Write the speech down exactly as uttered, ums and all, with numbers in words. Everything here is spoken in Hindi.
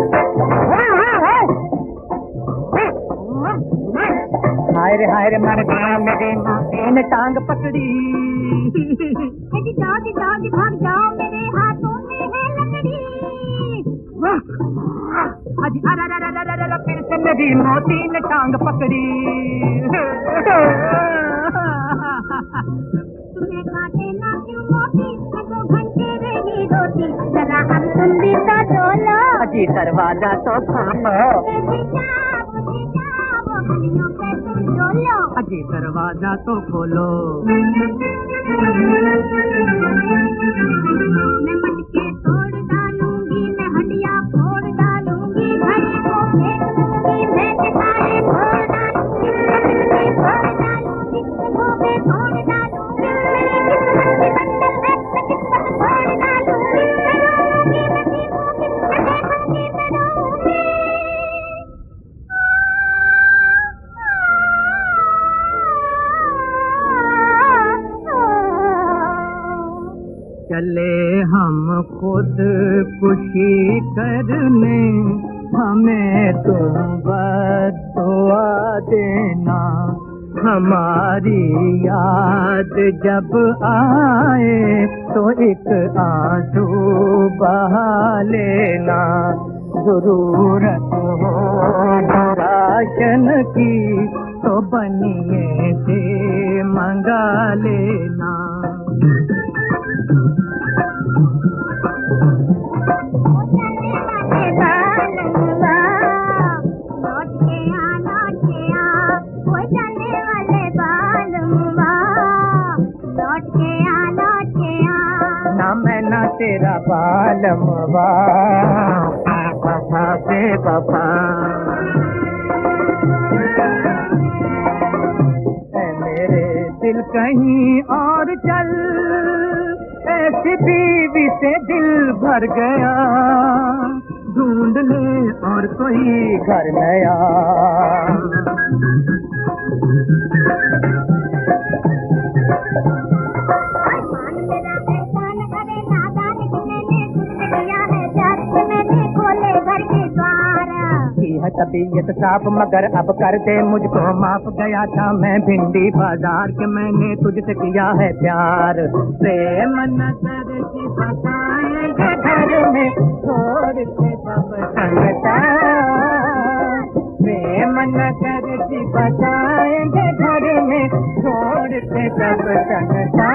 हाय रे हाय रे मर गया मेरे नाते ने टांग पकड़ी। जाओ जाओ भाग जाओ मेरे हाथों में है लकड़ी। अजी अरे अरे अरे अरे फिर से मेरी मोती ने टांग पकड़ी। तुम्हें काटे ना क्यों मोती, मैं दो घंटे रही रोती। जरा हम तुम भी तो डोलो। अजी दरवाजा तो खोलो। अजी दरवाजा तो खोलो। मैं मटके तोड़ डालूंगी, मैं हड्डियां फोड़ डालूंगी, घड़ी को फेंक दूंगी, मैं सितारे फोड़ डालूंगी, मैं फोड़ डालूंगी, गोबे तोड़ डालूंगी, मेरी किस्मत की बंडल है, मैं किस्मत फोड़ डालूंगी, मैं रोऊंगी, मैं जीऊंगी, मैं देखूंगी, मैं रोऊंगी। चले हम खुद खुशी करने, हमें तुम बदुआ देना। हमारी याद जब आए तो एक आंसू बहा लेना। जरूरत हो राशन की तो बनिए से मंगा लेना। मैं ना तेरा बालमवा वफा से वफा। मेरे दिल कहीं और चल, ऐसी बीवी से दिल भर गया। ढूंढ ले और कोई घर नया। तबीयत साफ मगर अब कर दे मुझको माफ। गया था मैं भिंडी बाजार के, मैंने तुझसे किया है प्यार। प्रेम न कर की बताएंगे घर में छोड़ के सब संगता। प्रेम न कर की बताएंगे घर में छोड़ के सब संगता।